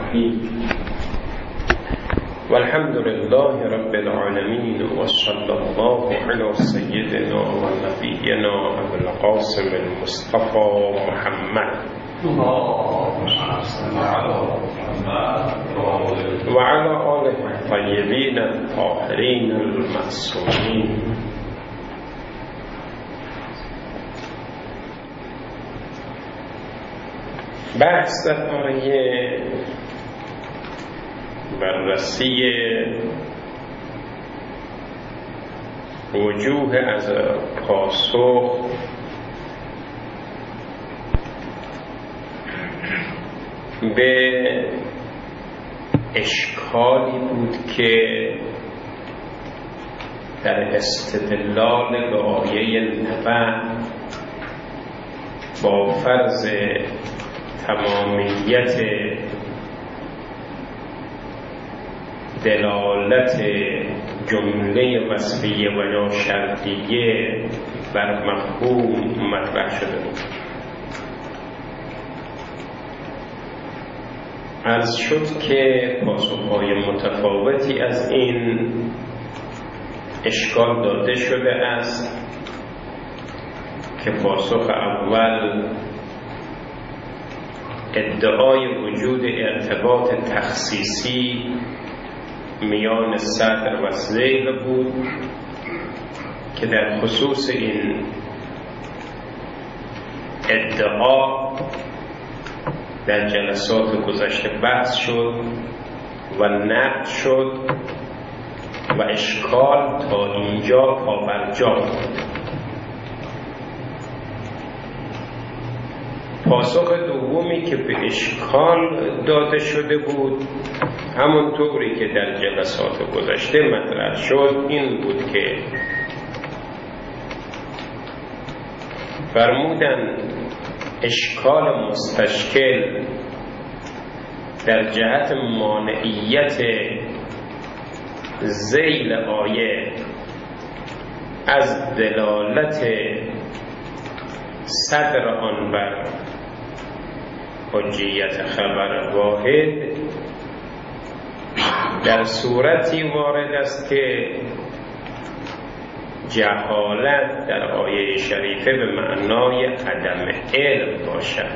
الرحيم والحمد لله رب العالمين وصلى الله على سيدنا ونبينا أبي القاسم المصطفى محمد وعلى آله الطيبين الطاهرين المعصومين. بحث درباره بررسی وجوه از پاسخ به اشکالی بود که در استدلال به آیه نبع با فرض تمامیت دلالت جمله وصفیه و یا شرطیه بر مفهوم مطرح شده بود. عرض شد که پاسخهای متفاوتی از این اشکال داده شده است که پاسخ اول ادعای وجود ارتباط تخصیصی میان صدر و ذیل بود که در خصوص این ادعا در جلسات گذشته بحث شد و نقد شد و اشکال تا اینجا پابرجا بود. پاسخ دومی که به اشکال داده شده بود همونطوری که در جلسات گذشته مطرح شد این بود که فرمودن اشکال مستشکل در جهت مانعیت ذیل آیه از دلالت صدر آن بر حجیت خبر واحد در صورتی وارد است که جهالت در آیه شریفه به معنای عدم علم باشد،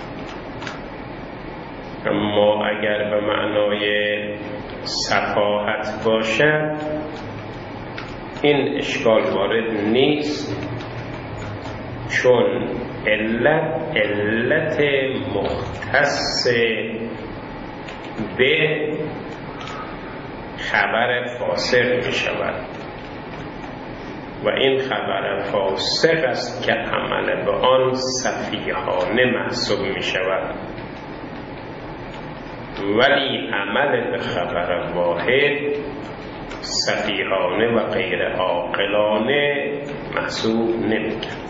اما اگر به معنای سفاهت باشد این اشکال وارد نیست، چون علت مختص به خبر فاسق می شود و این خبر فاسق است که عمل به آن سفیهانه محسوب می شود، ولی عمل به خبر واحد سفیهانه و غیر عاقلانه محسوب نمی کرد.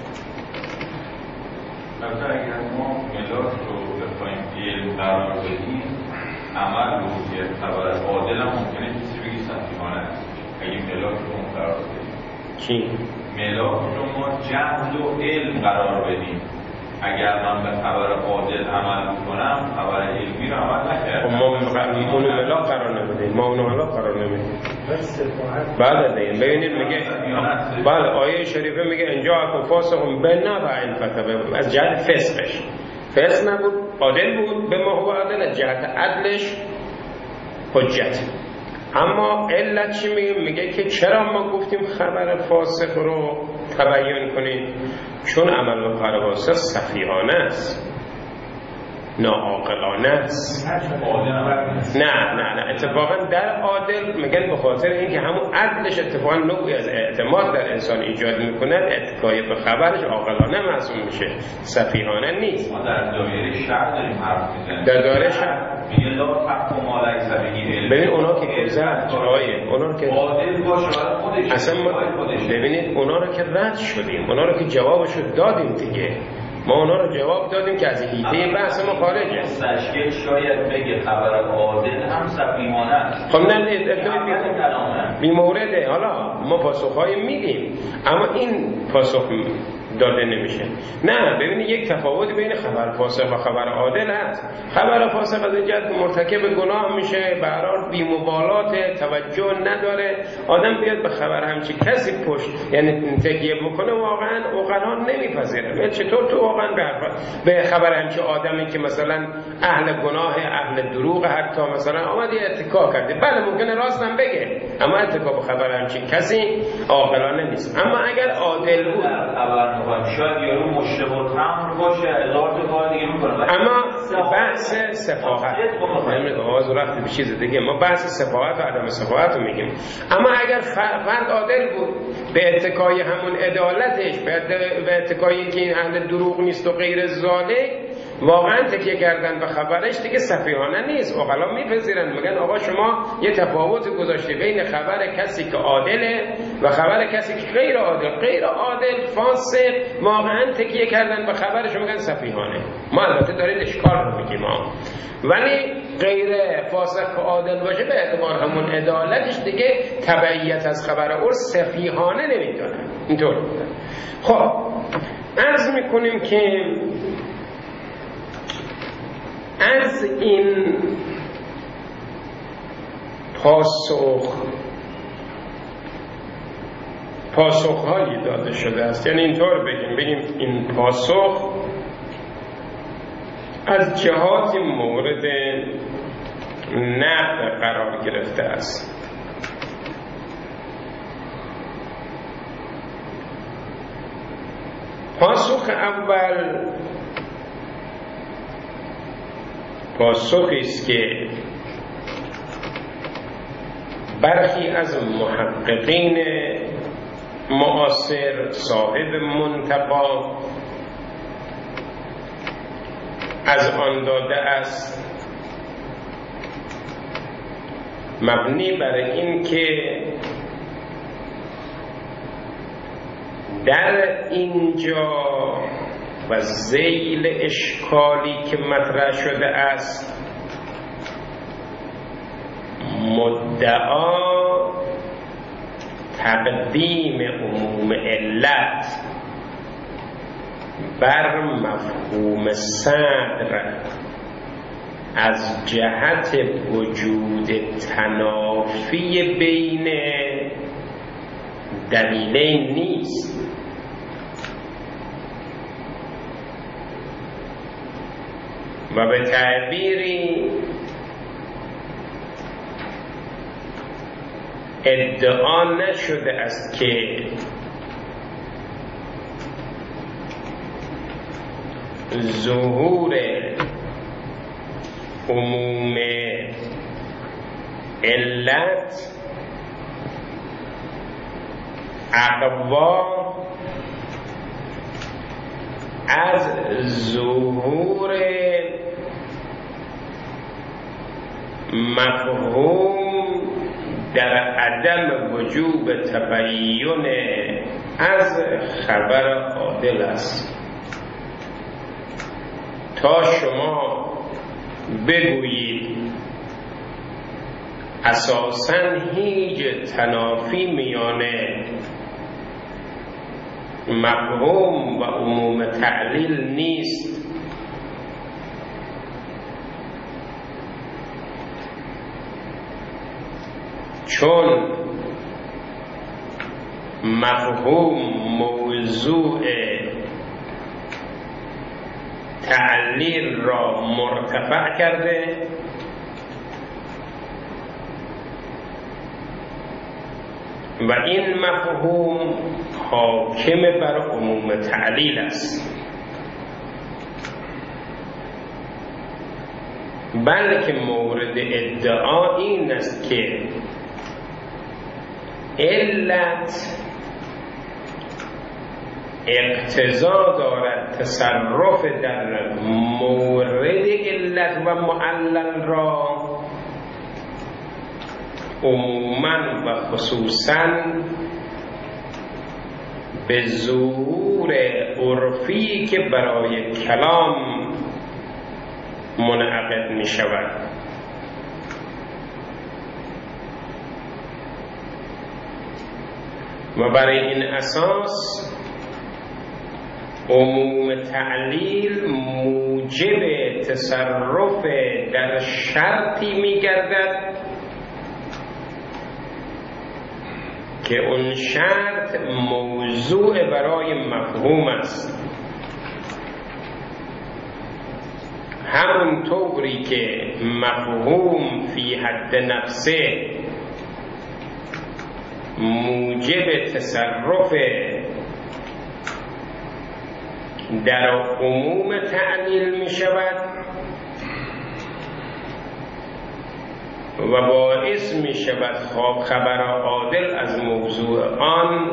اگر ما ملاک رو بخوایم علم قرار بدیم عمل رو که خبر عادل هم ممکنه کسی بگی سفیهانه است اگه ملاک رو اون قرار بدیم. چی؟ ملاک رو ما جهل و علم قرار بدیم. اگر من به خبر عادل عمل میکنم خبر علمی رو عمل نکردم. ما اونو ملاک قرار نمیدیم، ما اونو ملاک قرار نمیدیم. بله دیگه ببینید میگه بله آیه شریفه میگه اینجا اکو فاسقون بنبع الفتوه از جهت فسقش فسق نبود، عادل بود، به ما هو عادل از جهت عدلش حجت. اما علت چی میگه که چرا ما گفتیم خبر فاسق رو تبیین کنید؟ چون عمل به خبر فاسق سفیهانه است، ناعاقلانه است. نه اتفاقا در عادل میگن به خاطر اینکه همون عدلش اتفاقا نوعی از اعتماد در انسان ایجاد میکنه، اتکای به خبرش عاقلانه محسوب میشه، سفیهانه نیست. ما در دایره شرع داریم حرف میزنیم. در دایره شرع میگه لا تحکم ما ليس به علم. ببین اونا که گذشت اونا که عادل باشه خودش اصلا ببینید اونا رو که رد شدیم، اونا رو که جوابشو دادیم دیگه، ما اونا رو جواب دادیم که از حیطه بحث ما خارجه. مستشکل شاید بگه خبر عادل هم سفیهانه است. خب نه بی مورده. حالا ما پاسخهای میدیم، اما این پاسخ داده نمیشه. نه، ببینید یک تفاوت بین خبر فاسق و خبر عادل هست. خبر فاسق از این جهت مرتکب گناه میشه، به هر حال بی‌مبالات، توجه نداره، آدم بیاد به خبر همچین کسی پشت یعنی تکیه بکنه، واقعا عقلا نمیپذیره. چطور تو واقعا به خبر همچین آدمی که مثلا اهل گناه، اهل دروغ، حتی مثلا آمدی اتکا کرده، بله ممکنه راستم بگه، اما اتکا به خبر همچین کسی عاقلانه نیست. اما اگر عادل بود، شاید یارو مشتبه تمر باشه، هزار تا کار دیگه میکنه، اما بحث سفاهت آواز رفت به چیز دیگه، ما بحث سفاهت و عدم سفاهت رو میگیم. اما اگر فرد عادل بود، به اتکای همون عدالتش، به اتکای که این اهل دروغ نیست و غیر ذالک، واقعا تکیه کردن به خبرش دیگه سفیهانه نیست. عقلا میپذیرن، میگن آقا شما یه تفاوت گذاشته بین خبر کسی که عادله و خبر کسی که غیر عادل. غیر عادل، فاسق، واقعا تکیه کردن به خبرش میگن سفیهانه. ما البته داریم اشکال رو میگیم ولی غیر فاسق عادل باشه به اعتبار همون عدالتش دیگه تبعیت از خبر او سفیهانه نمیدونه. اینطور بوده. خب عرض میکنیم که از این پاسخهایی داده شده است، یعنی اینطور بگیم این پاسخ از جهات مورد نقد قرار گرفته است. پاسخ اول پاسخی است که برخی از محققین معاصر صاحب منتقا از آن داده است، مبنی بر این که در اینجا و ذیل اشکالی که مطرح شده است، مدعا تقدیم عموم علت بر مفهوم صدر از جهت وجود تنافی بین دلیلین نیست، و به تعبیری ادعا نشده است که ظهور عموم علت اقوا از ظهور مفهوم در عدم وجوب تبیین از خبر عادل است. تا شما بگویید اساساً هیچ تنافی میان مفهوم و عموم تعلیل نیست، چون مفهوم موضوع تعلیل را مرتفع کرده و این مفهوم حاکم بر عموم تعلیل است، بلکه مورد ادعا این است که علت اقتضا دارد تصرف در مورد علت و معلل را عموماً و خصوصاً به ظهور عرفی که برای کلام منعقد می شود. و برای این اساس عموم تعلیل موجب تصرف در شرطی می‌گردد که اون شرط موضوع برای مفهوم است. همونطوری که مفهوم فی حد نفسه موجب تصرف در عموم تعلیل می شود و باعث می شود خبر عادل از موضوع آن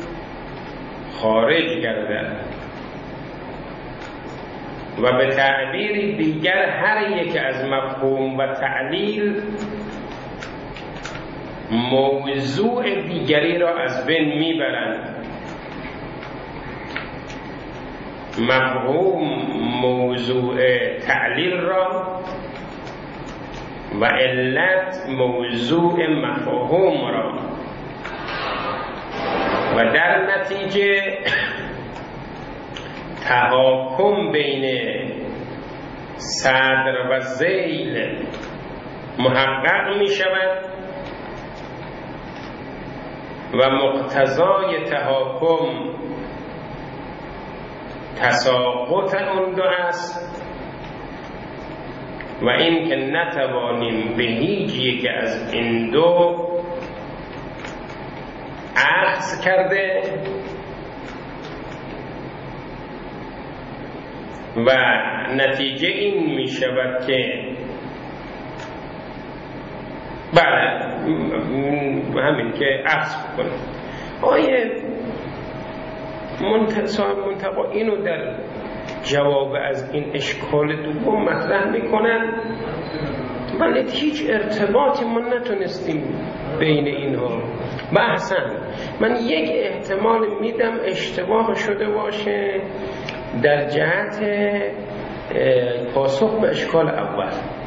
خارج گردد و به تعبیر دیگر هر یک از مفهوم و تعلیل موضوع دیگری را از بین میبرند. مفهوم موضوع تعلیل را و علت موضوع مفهوم را و در نتیجه تحاکم بین صدر و ذیل محقق می شود و مقتضای تحاکم تساقط اون دو است و این که نتوانیم به هیچ یک از این دو عکس کرده و نتیجه این می شود که بله همین که عکس کنه. آیه منتقا اینو در جواب از این اشکال دوم مطرح میکنن ولی هیچ ارتباطی ما نتونستیم بین اینها بحثن. من یک احتمال میدم اشتباه شده باشه در جهت پاسخ به اشکال اول.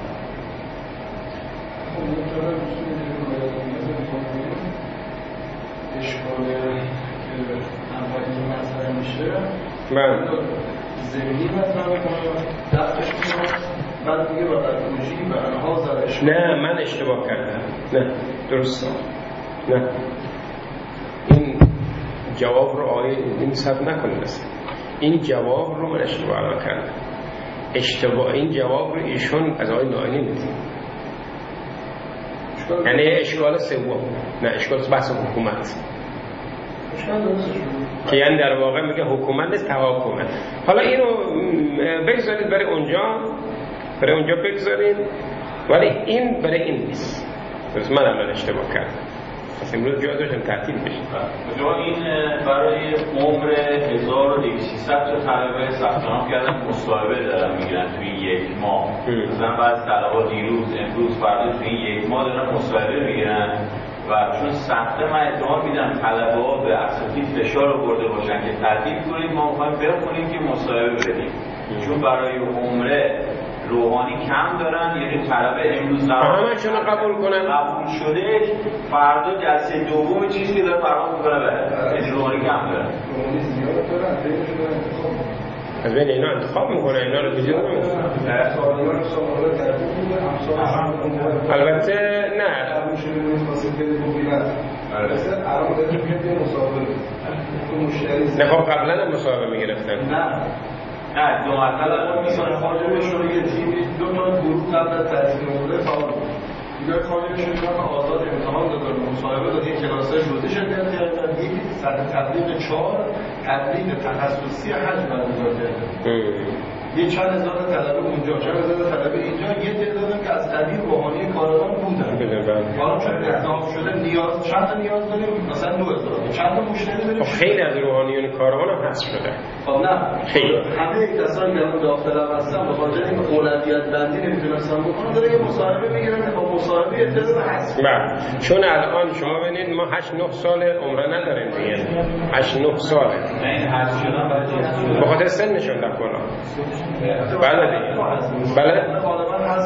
اشکال اولی مطرح میشه من زمینی مطرح میکنم دفتش میکنم بعد دیگه با ارتولوژی و انحاز در اشکال. نه من اشتباه کردم. نه درست نه این جواب رو این ثبت نکنید است. این جواب رو من اشتباه کردم. این جواب رو ایشون از آقای ناینی میدید یعنی اشکال سوم نه اشکال بحث حکومت که یعنی در واقع میگه حکومت نیست تحاکمه. حالا اینو بگذارید برای اونجا بگذارید ولی این برای این نیست. درست من هم اشتباه کردم. پس امروز جا داشتم تعطیل بشه. این برای عمر 1200 تا طلبه ثبت نام کردن مصاحبه دارن میگیرن توی یک ماه. مثلا بعضی طلبه دیروز امروز فردا توی یک ماه دارن مصاحبه میگیرن و چون سخته من اعتماد میدم طلبه ها به اساتید فشار رو برده باشن که تعطیل کنید ما میخوایم بخونیم که مصاحبه بدیم چون برای عمره روحانی کم دارن یعنی طلبه امروز همه‌شون قبول کنن قبول شده فردا جلسه دوم چیزی داره فرام میکنه به روحانی کم دارن روحانی زیاد دارن از بین اینا انتخاب میکنه اینا رو وجود نمیدونن. البته نه نه خب قبلا هم مصاحبه میگرفتن نه دو مرتبه میسان خارجه شده یه تیمی دو تا گروه قبل از تعطیل مورد فعال دیگر خارجه شده آزاد امتحان دادن مصاحبه داد یک کلاسه شده شرکت کردن یک سطح تبلیغ 4 تبلیغ تخصصی حج برگزار کردن یه چند هزار طلبه اونجا چند هزار طلبه اینجا یه تعدادم که از قبیل روحانی کارآمد بودن حالا چون انتخاب شده نیاز چند نیاز داریم مثلا 2000 چند مشتری داریم خیلی از روحانیون کارآمد هم حذف شده. خب نه خیلی همه کسانی که داخل هستن به خاطر اینکه اولویت بندی نمیتونستن بکنن داره یه مصاحبه میگیرن با مصاحبه اعتراض حذف. بله چون الان شما ببینید ما 8-9 سال عمره نداریم دیگه 8-9 ساله این حذف شدن برای به خاطر سنشون در کلا. بله دیگه بله غالبا حذف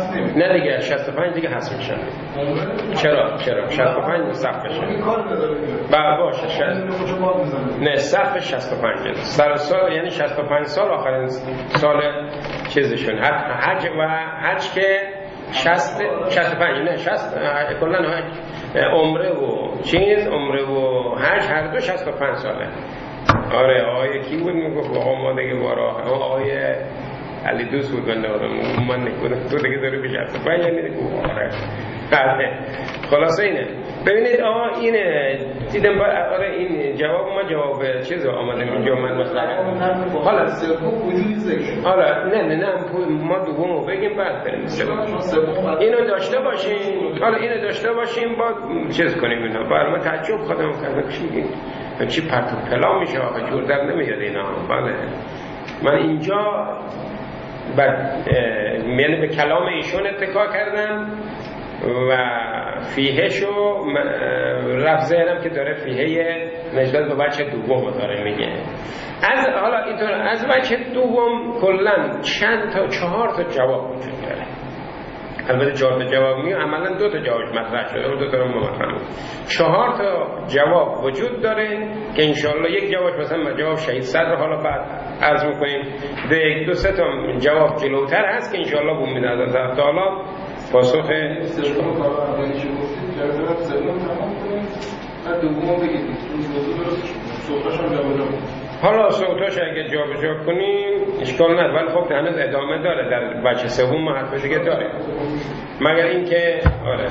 حذف نمیشه. نه دیگه 65 دیگه حذف میشه. چرا 65 سقف بشه. این کار نداره دیگه. بله باشه نه سقف 65 سر سال، یعنی 65 سال آخرین سال چیزشون حج و حج که 65 نه 60 کلا عمره و چیز عمره و حج هر دو 65 ساله. آره آقای کی بود میگفت آقا ما دیگه بارا آقای علی دوست بود من نگودم تو دیگه داری بیش 65 یعنی دیگه آره خلاصه اینه. ببینید آقا اینه دیدم آره این جواب ما جواب چیز آمده اینجا من مثلا حالا سوم وجودی ذکر حالا نه ما دومو بگیم بعد بریم اینو داشته باشیم. حالا اینو داشته باشیم با چیز کنیم اینا برای من تعجب خودم کردم چی میگین چی پرت و پلا میشه آقا جور در نمیاد اینا. بله من اینجا بعد یعنی به کلام ایشون اتکا کردم و فیهشو رفت ذهنم که داره فیهه نجدت به بچه دوم داره میگه. از حالا اینطور از بچه دوم کلن چند تا 4 تا جواب وجود داره. البته 4 تا جواب میگه عملا 2 تا جوابش مطرح شده و 2 تا رو مطرح 4 تا جواب وجود داره که انشالله یک جوابش مثلا جواب شهید صدر حالا بعد عرض میکنیم 2 3 تا جواب جلوتر هست که انشالله بوم میده از طرف تعالی پاسخ سوم کارو اولی چه گفتید جواب سوم تمام کنید بعد دومو بگید صحبتش هم جواب حالا صوتاش اگه جابجا کنیم اشکال نداره ولی خب هنوز ادامه داره در بچه سوم ما حرف دیگه داره مگر اینکه آره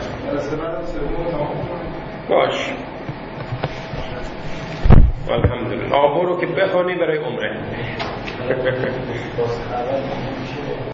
باش الحمدلله آبو رو که بخوانی برای عمره